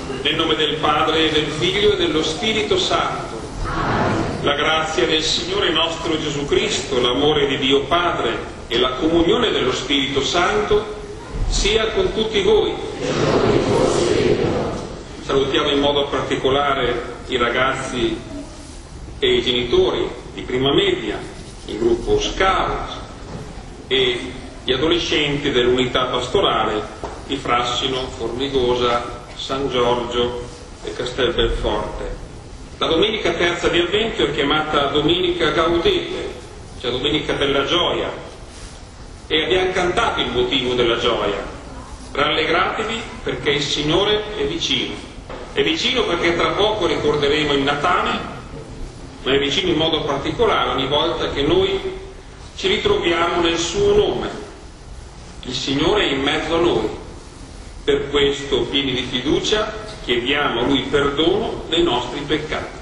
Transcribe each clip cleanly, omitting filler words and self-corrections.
Nel nome del Padre, del Figlio e dello Spirito Santo. La grazia del Signore nostro Gesù Cristo, l'amore di Dio Padre e la comunione dello Spirito Santo sia con tutti voi. Salutiamo in modo particolare i ragazzi e i genitori di prima media, il gruppo Scout e gli adolescenti dell'unità pastorale di Frassino, Formigosa, San Giorgio e Castelbelforte. La domenica terza di Avvento è chiamata Domenica Gaudete, cioè Domenica della Gioia, e abbiamo cantato il motivo della gioia. Rallegratevi perché il Signore è vicino. È vicino perché tra poco ricorderemo il Natale, ma è vicino in modo particolare ogni volta che noi ci ritroviamo nel suo nome. Il Signore è in mezzo a noi. Per questo, pieni di fiducia, chiediamo a Lui perdono dei nostri peccati.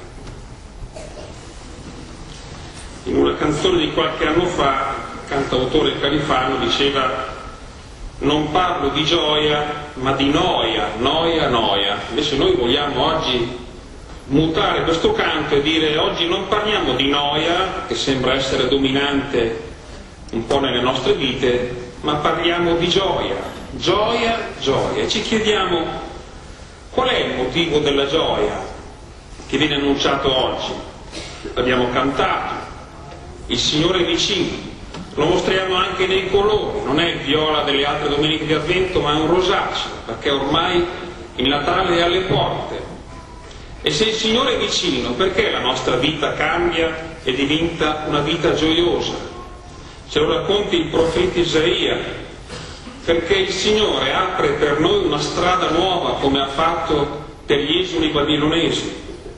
In una canzone di qualche anno fa, il cantautore Califano diceva: non parlo di gioia, ma di noia, noia, noia. Invece noi vogliamo oggi mutare questo canto e dire: oggi non parliamo di noia, che sembra essere dominante un po' nelle nostre vite, ma parliamo di gioia. Gioia, gioia. E ci chiediamo qual è il motivo della gioia che viene annunciato oggi. L'abbiamo cantato, il Signore è vicino, lo mostriamo anche nei colori, non è il viola delle altre domeniche di Avvento, ma è un rosaceo, perché ormai il Natale è alle porte. E se il Signore è vicino, perché la nostra vita cambia e diventa una vita gioiosa? Ce lo racconta il profeta Isaia: perché il Signore apre per noi una strada nuova, come ha fatto per gli esuli babilonesi,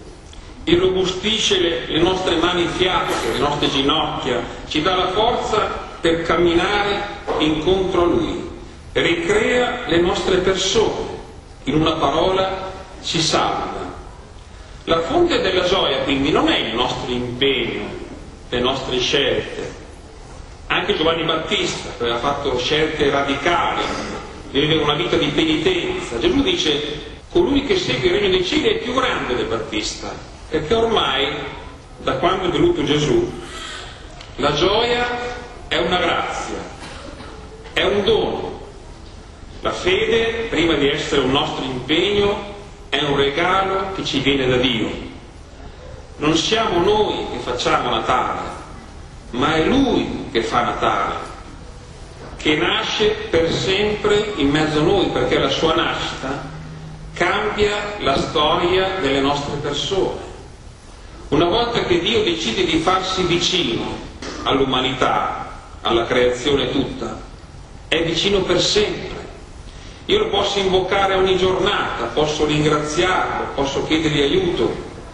irrobustisce le nostre mani fiacche, le nostre ginocchia, ci dà la forza per camminare incontro a Lui, ricrea le nostre persone, in una parola ci salva. La fonte della gioia quindi non è il nostro impegno, le nostre scelte. Anche Giovanni Battista aveva fatto scelte radicali, viveva una vita di penitenza. Gesù dice: colui che segue il regno dei cieli è più grande del Battista, perché ormai, da quando è venuto Gesù, la gioia è una grazia, è un dono. La fede, prima di essere un nostro impegno, è un regalo che ci viene da Dio. Non siamo noi che facciamo Natale, ma è Lui che fa Natale, che nasce per sempre in mezzo a noi, perché la sua nascita cambia la storia delle nostre persone. Una volta che Dio decide di farsi vicino all'umanità, alla creazione tutta, è vicino per sempre. Io lo posso invocare ogni giornata, posso ringraziarlo, posso chiedergli aiuto.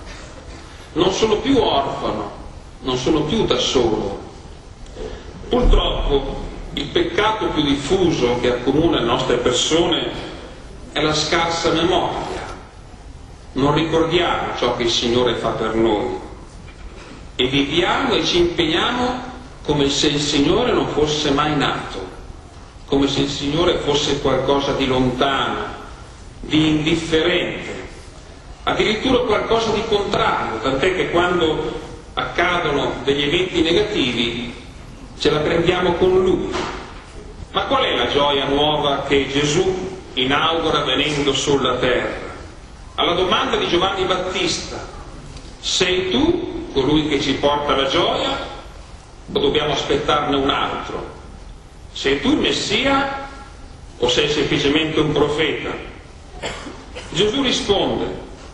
Non sono più orfano, non sono più da solo. Purtroppo il peccato più diffuso che accomuna le nostre persone è la scarsa memoria. Non ricordiamo ciò che il Signore fa per noi e viviamo e ci impegniamo come se il Signore non fosse mai nato, come se il Signore fosse qualcosa di lontano, di indifferente, addirittura qualcosa di contrario, tant'è che quando accadono degli eventi negativi ce la prendiamo con Lui. Ma qual è la gioia nuova che Gesù inaugura venendo sulla terra? Alla domanda di Giovanni Battista: sei tu colui che ci porta la gioia o dobbiamo aspettarne un altro? Sei tu il Messia o sei semplicemente un profeta? Gesù risponde: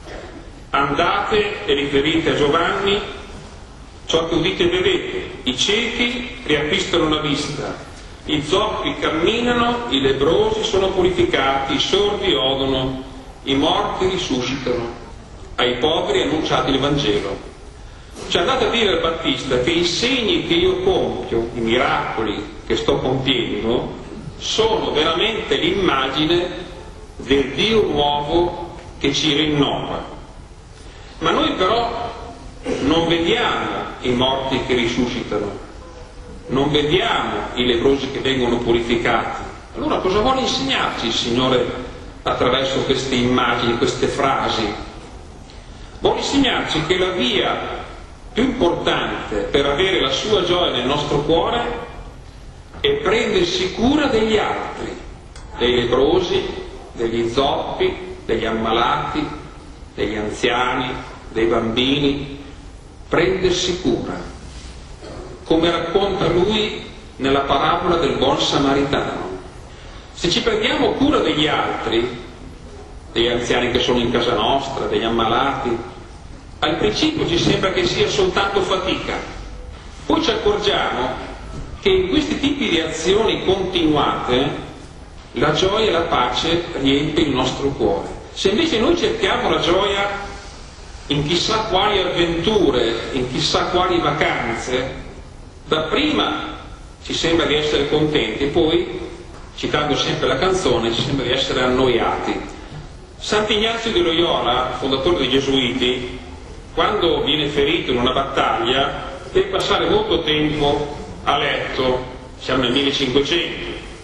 andate e riferite a Giovanni ciò che udite e vedete. I ciechi riacquistano la vista, i zoppi camminano, i lebbrosi sono purificati, i sordi odono, i morti risuscitano, ai poveri annunciate il Vangelo. Cioè andate a dire al Battista che i segni che io compio, i miracoli che sto compiendo, sono veramente l'immagine del Dio nuovo che ci rinnova. Ma noi però non vediamo i morti che risuscitano, non vediamo i lebbrosi che vengono purificati. Allora cosa vuole insegnarci il Signore attraverso queste immagini, queste frasi? Vuole insegnarci che la via più importante per avere la sua gioia nel nostro cuore è prendersi cura degli altri, dei leprosi, degli zoppi, degli ammalati, degli anziani, dei bambini, prendersi cura, come racconta lui nella parabola del buon samaritano. Se ci prendiamo cura degli altri, degli anziani che sono in casa nostra, degli ammalati, al principio ci sembra che sia soltanto fatica, poi ci accorgiamo che in questi tipi di azioni continuate la gioia e la pace riempie il nostro cuore. Se invece noi cerchiamo la gioia in chissà quali avventure, in chissà quali vacanze, dapprima ci sembra di essere contenti, poi, citando sempre la canzone, ci sembra di essere annoiati. Sant'Ignazio di Loyola, fondatore dei Gesuiti, quando viene ferito in una battaglia, deve passare molto tempo a letto, siamo nel 1500,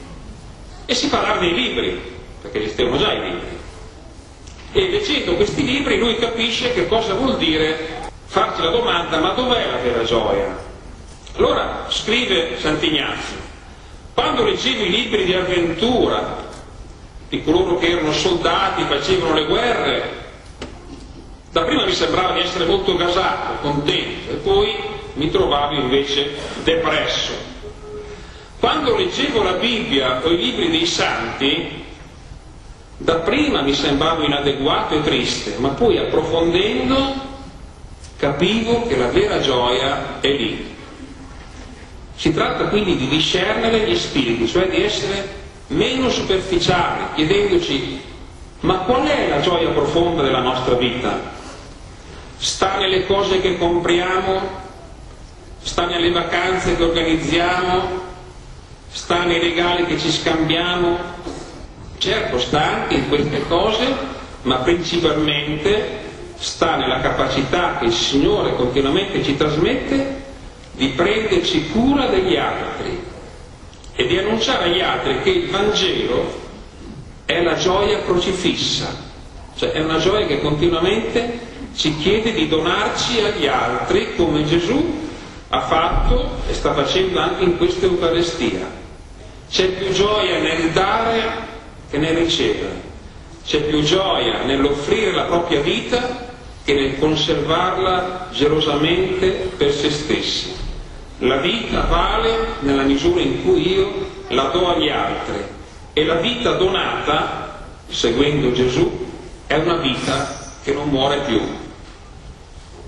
e si parla dei libri, perché esistevano già i libri. E leggendo questi libri lui capisce che cosa vuol dire farci la domanda: ma dov'è la vera gioia? Allora scrive Sant'Ignazio: quando leggevo i libri di avventura di coloro che erano soldati, facevano le guerre, dapprima mi sembrava di essere molto gasato, contento, e poi mi trovavo invece depresso. Quando leggevo la Bibbia o i libri dei santi, dapprima mi sembravo inadeguato e triste, ma poi approfondendo capivo che la vera gioia è lì. Si tratta quindi di discernere gli spiriti, cioè di essere meno superficiali, chiedendoci: ma qual è la gioia profonda della nostra vita? Sta nelle cose che compriamo? Sta nelle vacanze che organizziamo? Sta nei regali che ci scambiamo? Certo, sta anche in queste cose, ma principalmente sta nella capacità che il Signore continuamente ci trasmette di prenderci cura degli altri e di annunciare agli altri che il Vangelo è la gioia crocifissa, cioè è una gioia che continuamente ci chiede di donarci agli altri, come Gesù ha fatto e sta facendo anche in questa Eucaristia. C'è più gioia nel dare che nel ricevere, c'è più gioia nell'offrire la propria vita che nel conservarla gelosamente per se stessi. La vita vale nella misura in cui io la do agli altri, e la vita donata, seguendo Gesù, è una vita che non muore più.